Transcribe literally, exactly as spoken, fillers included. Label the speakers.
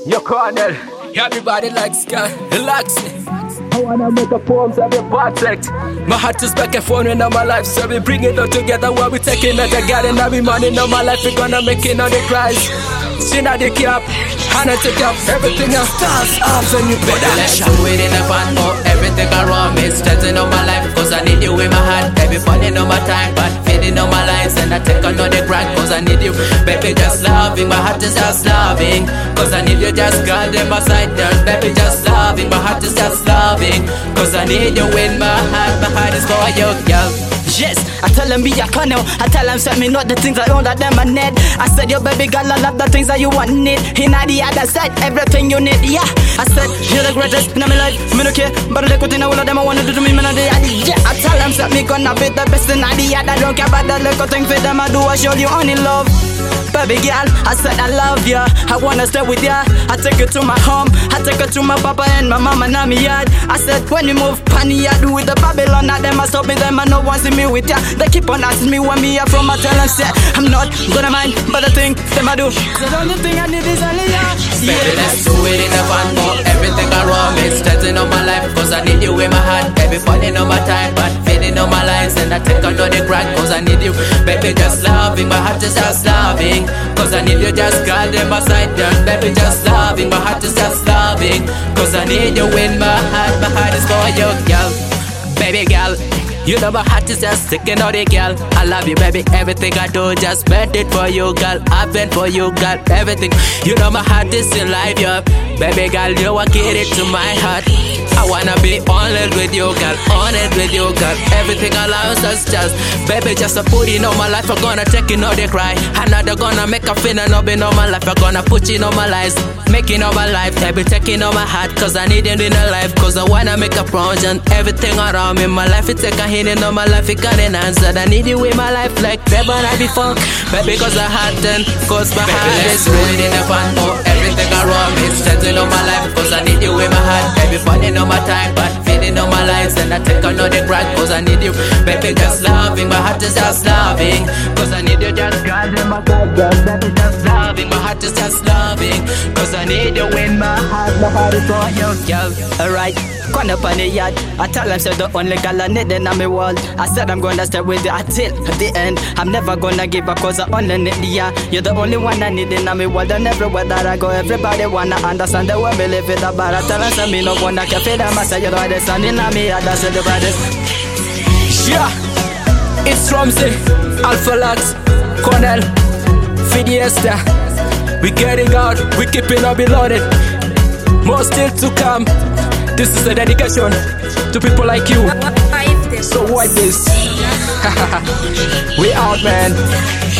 Speaker 1: Your corner, everybody likes God, relax. I wanna make a poems of a project. My heart is back and forth in all my life, so we bring it all together while we taking it together. And every morning of my life, we gonna make it on the cries. She not the cap, and I take up everything else. Stars off and you better.
Speaker 2: Let's do it in the fun, oh, everything around me. Stressing on my life, cause I need you in my heart. Baby, falling on my time, but fading on my lines. And I take another grind, cause I need you. Baby, just loving, my heart is just loving. Cause I need you, just God in my side there. Baby, just loving, my heart is just loving. Cause I need you in my heart, my heart is for you, girl.
Speaker 3: Yes, I tell them be a connell. I tell them set me not the things I own that them I need. I said yo baby girl, I love the things that you want need. In the other side, everything you need, yeah. I said you're the greatest in my life, me no care. But the good thing all of them I wanna do to me, man, I yeah. I tell them set me gonna be the best in the other. I don't care about the little thing for them I do, I show you only love. Baby girl, I said I love ya. I wanna stay with ya. I take you to my home. I take you to my papa and my mama and me yard. I said when you move panny, I do with the Babylon. Now them I stop me, them I no one see me with ya. They keep on asking me where me are from. I tell them say I'm not gonna mind, but the thing them I do. The only thing I need is only ya.
Speaker 2: Yeah. Baby, let's do it in the fun, oh, everything around me. Stressing on my life, cause I need you in my heart. Baby, falling on my time, but fading on my lines. And I take another grind, cause I need you. Baby, just loving, my heart is just loving. Cause I need you, just God in my side there. Baby, just loving, my heart is just loving. Cause I need you in my heart, my heart is for you, girl. Baby girl, you know my heart is just sticking out it, girl. I love you, baby, everything I do, just meant it for you, girl. I've been for you, girl, everything. You know my heart is alive, yeah. Baby girl, you are it to my heart. I wanna be on it with you, girl, on it with you, girl. Everything allows us just, baby, just a put in on my life. I'm gonna take you, know they cry. I'm not gonna make a fin and no be on my life. I'm gonna put you on my life, making all my life. Baby, taking on my heart, cause I need it in a life. Cause I wanna make a project. Everything around me, my life, it take a hit in on my life. It got an answer. I need you in my life like never I before. Baby, cause I had then, cause my baby, heart is really in the fun. Oh, everything around me, setting on my life. Cause I need you in my heart. Baby, falling on my time, but feeding on my lines. And I take another grind, cause I need you. Baby, just loving, my heart is just loving. Cause I need you, just God in my side, girl. Baby, just loving, my heart is just loving. Cause I need you in my heart, my heart is for you, girl.
Speaker 3: Alright, gone up on the yard. I tell them said the only girl I need in my world. I said I'm gonna stay with you until the end. I'm never gonna give up cause I only need you. You're the only one I need in my world. And everywhere that I go, everybody wanna understand the way we live it about. I tell them say me no wanna care for them. I say you're the hardest and in me I that's the baddest.
Speaker 1: Yeah, it's Ramsey, Alpha Lax, Cornell, Fidiesta. We getting out, we keeping up loaded. More still to come. This is a dedication to people like you. So what this? We out, man.